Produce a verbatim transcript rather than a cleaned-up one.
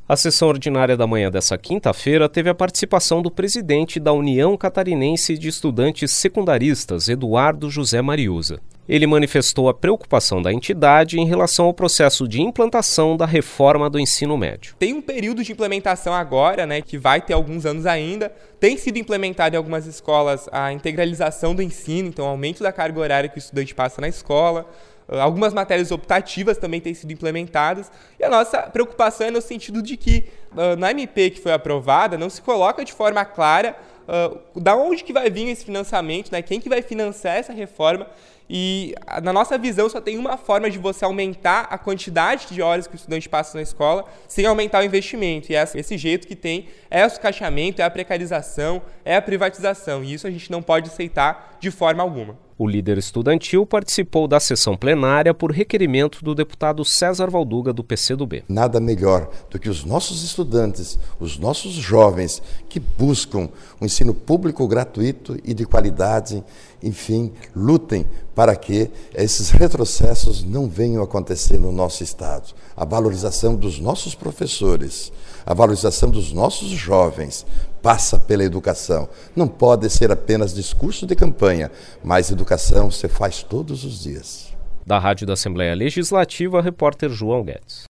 A sessão ordinária da manhã dessa quinta-feira teve a participação do presidente da União Catarinense de Estudantes Secundaristas, Eduardo José Mariuza. Ele manifestou a preocupação da entidade em relação ao processo de implantação da reforma do ensino médio. Tem um período de implementação agora, né, que vai ter alguns anos ainda. Tem sido implementado em algumas escolas a integralização do ensino, então o aumento da carga horária que o estudante passa na escola. Algumas matérias optativas também têm sido implementadas. E a nossa preocupação é no sentido de que, na M P que foi aprovada, não se coloca de forma clara uh, da onde que vai vir esse financiamento, né? Quem que vai financiar essa reforma. E, na nossa visão, só tem uma forma de você aumentar a quantidade de horas que o estudante passa na escola sem aumentar o investimento. E esse jeito que tem é o sucateamento, é a precarização, é a privatização. E isso a gente não pode aceitar de forma alguma. O líder estudantil participou da sessão plenária por requerimento do deputado César Valduga, do P C do B. Nada melhor do que os nossos estudantes, os nossos jovens que buscam um ensino público gratuito e de qualidade, enfim, lutem para que esses retrocessos não venham a acontecer no nosso Estado. A valorização dos nossos professores, a valorização dos nossos jovens passa pela educação. Não pode ser apenas discurso de campanha, mas educação se faz todos os dias. Da Rádio da Assembleia Legislativa, repórter João Guedes.